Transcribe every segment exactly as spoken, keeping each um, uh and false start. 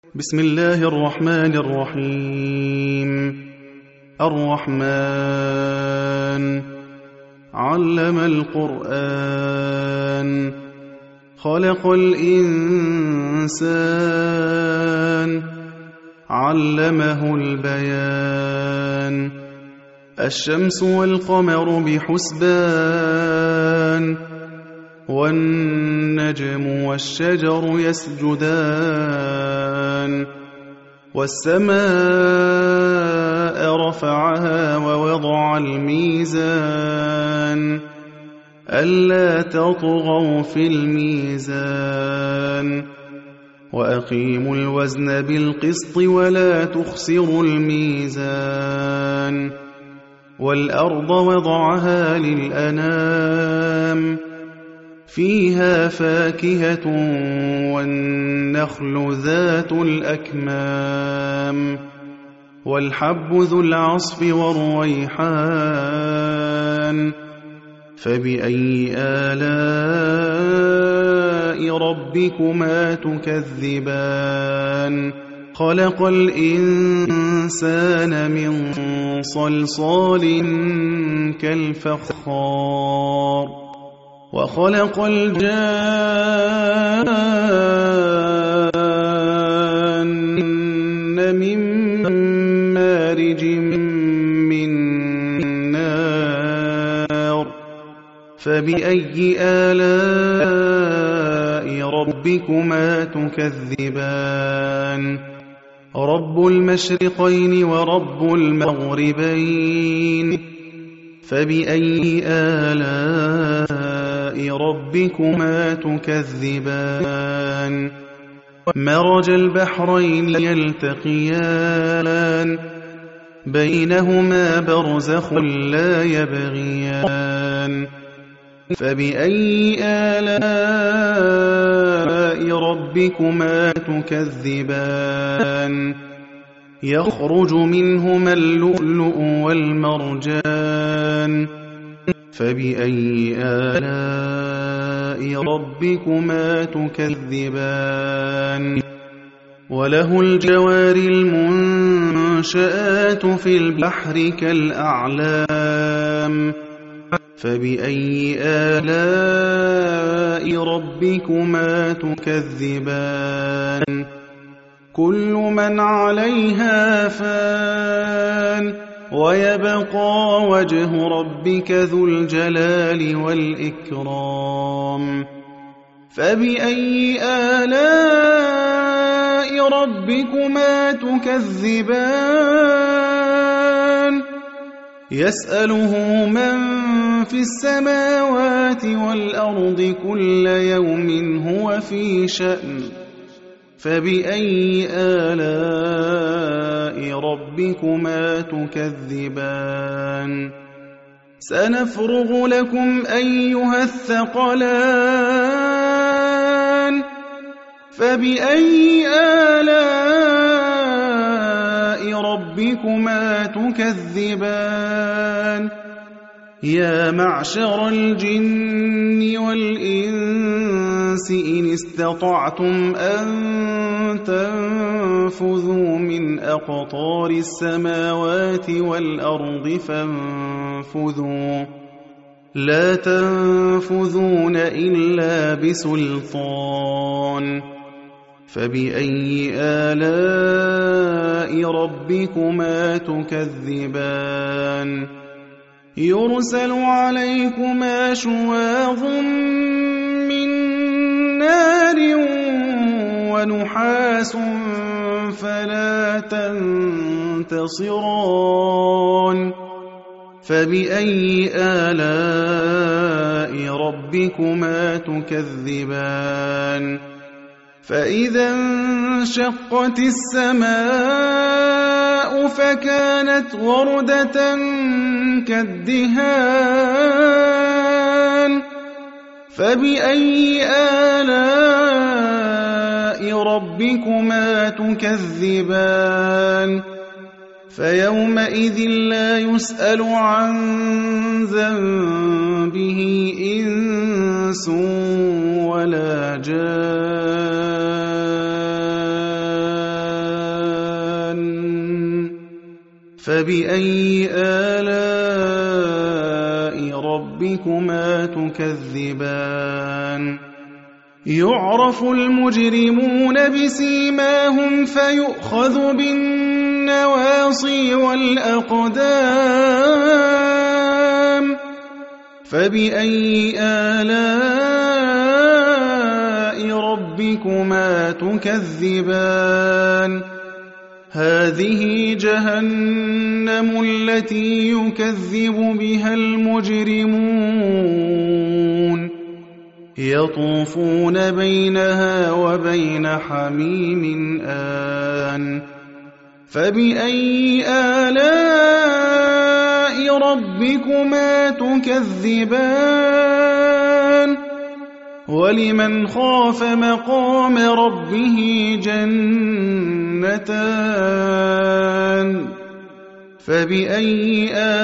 بسم الله الرحمن الرحيم. الرحمن علم القرآن خلق الإنسان علمه البيان الشمس والقمر بحسبان والنجم والشجر يسجدان والسماء رفعها ووضع الميزان ألا تطغوا في الميزان وأقيموا الوزن بالقسط ولا تخسروا الميزان والأرض وضعها للأنام فيها فاكهة والنخل ذات الأكمام والحب ذو العصف والريحان فبأي آلاء ربكما تكذبان خلق الإنسان من صلصال كالفخار وخلق الجان من مارج من نار فبأي آلاء ربكما تكذبان رب المشرقين ورب المغربين فبأي آلاء ربكما تكذبان مرج البحرين يلتقيان بينهما برزخ لا يبغيان فبأي آلاء ربكما تكذبان يخرج منهما اللؤلؤ والمرجان فبأي آلاء ربكما تكذبان وله الجوار المنشآت في البحر كالأعلام فبأي آلاء ربكما تكذبان كل من عليها فان ويبقى وجه ربك ذو الجلال والإكرام فبأي آلاء ربكما تكذبان يسأله من في السماوات والأرض كل يوم هو في شأن فبأي آلاء ربكما تكذبان سنفرغ لكم أيها الثقلان فبأي آلاء ربكما تكذبان يا معشر الجن والإنس إن استطعتم أن تنفذوا من أقطار السماوات والأرض فانفذوا لا تنفذون إلا بسلطان فبأي آلاء ربكما تكذبان يرسل عليكما شواظ من نار ونحاس فلا تنتصران فبأي آلاء ربكما تكذبان فإذا انشقت السماء فكانت وردة كالدهان فبأي آلاء ربكما تكذبان فيومئذ لا يسأل عن ذنبه إنس ولا جان فبأي آلاء ربكما تكذبان يعرف المجرمون بسيماهم فيؤخذ بالنواصي والأقدام فبأي آلاء ربكما تكذبان هذه جهنم التي يكذب بها المجرمون يطوفون بينها وبين حميم آن فبأي آلاء ربكما تكذبان ولمن خاف مقام ربه جنتان فبأي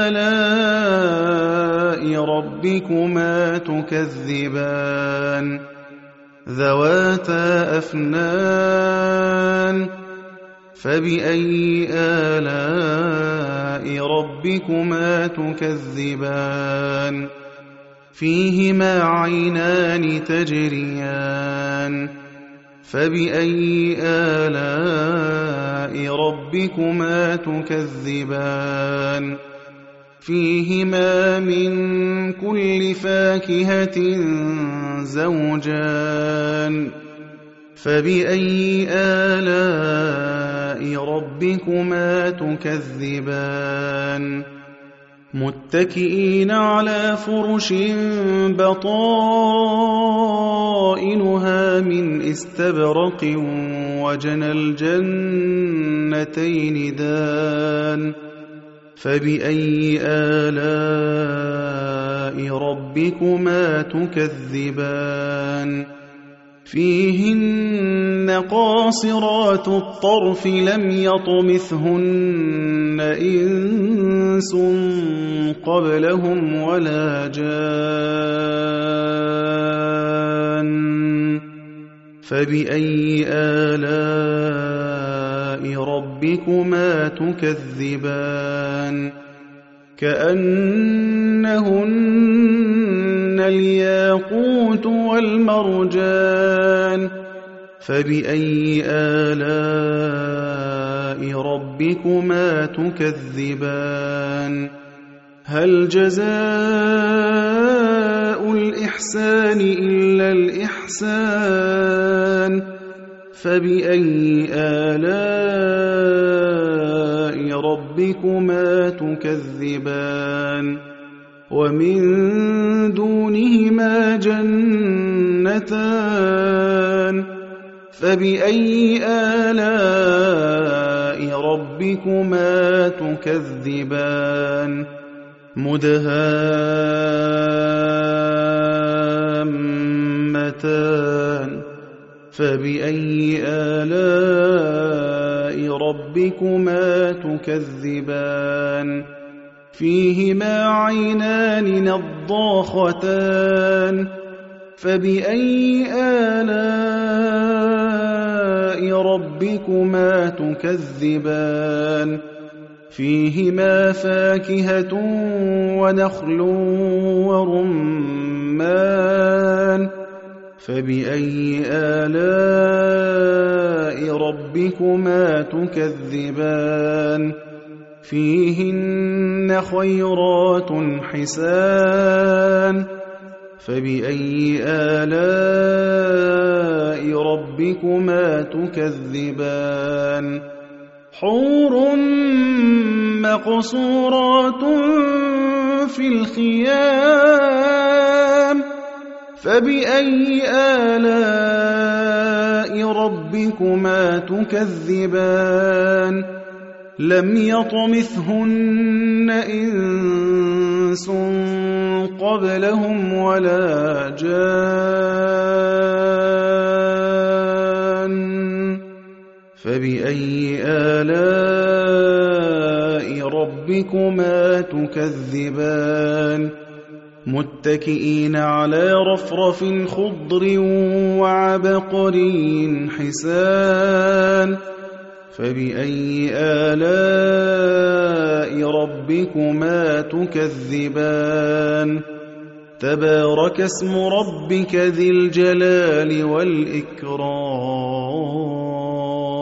آلاء ربكما تكذبان ذواتا أفنان فبأي آلاء ربكما تكذبان فيهما عينان تجريان فبأي آلاء ربكما تكذبان فيهما من كل فاكهة زوجان فبأي آلاء ربكما تكذبان متكئين على فرش بطائنها من استبرق وجنى الجنتين دان فبأي آلاء ربكما تكذبان فيهن قاصرات الطرف لم يطمثهن إنس قبلهم ولا جان فبأي آلاء ربكما تكذبان كأنهن الياقوت والمرجان فبأي آلاء ربكما تكذبان هل جزاء الإحسان إلا الإحسان فبأي آلاء ربكما تكذبان ومن دونهما جنتان فبأي آلاء ربكما تكذبان مدهامتان فبأي آلاء ربكما تكذبان فيهما عينان نضاختان فبأي آلاء ربكما تكذبان فيهما فاكهة ونخل ورمان فبأي آلاء ربكما تكذبان فيهن خيرات حسان فبأي آلاء ربكما تكذبان حور مقصورات في الخيام فبأي آلاء ربكما تكذبان لم يطمثهن إنس قبلهم ولا جان فبأي آلاء ربكما تكذبان متكئين على رفرف خضر وعبقري حسان فبأي آلاء ربكما تكذبان تبارك اسم ربك ذي الجلال والإكرام